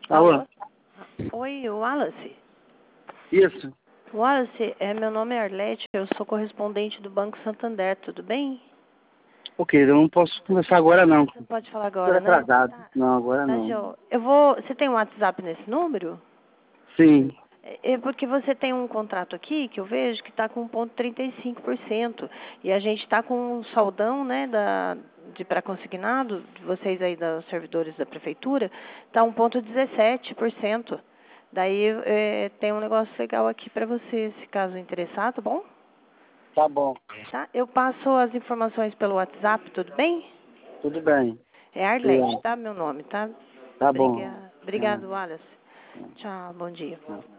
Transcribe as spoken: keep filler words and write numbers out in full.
Alô? Alô? Oi, Wallace. Isso. Wallace, é, meu nome é Arlete, eu sou correspondente do Banco Santander, tudo bem? Ok, eu não posso conversar agora não. Você pode falar Estou agora, né? atrasado. Tá, Não, agora tá, não. João. Eu vou... Você tem um WhatsApp nesse número? Sim. É é porque você tem um contrato aqui que eu vejo que está com um vírgula trinta e cinco por cento. E a gente está com um saldão, né, da, de pré-consignado, de vocês aí, dos servidores da prefeitura, está um vírgula dezessete por cento. Daí é, tem um negócio legal aqui para você, se caso interessar, tá bom? Tá bom. Tá? Eu passo as informações pelo WhatsApp, tudo bem? Tudo bem. É Arlete, Obrigado. tá? Meu nome, tá? Tá bom. Obrigada. Obrigado, Wallace. Tchau, bom dia. É.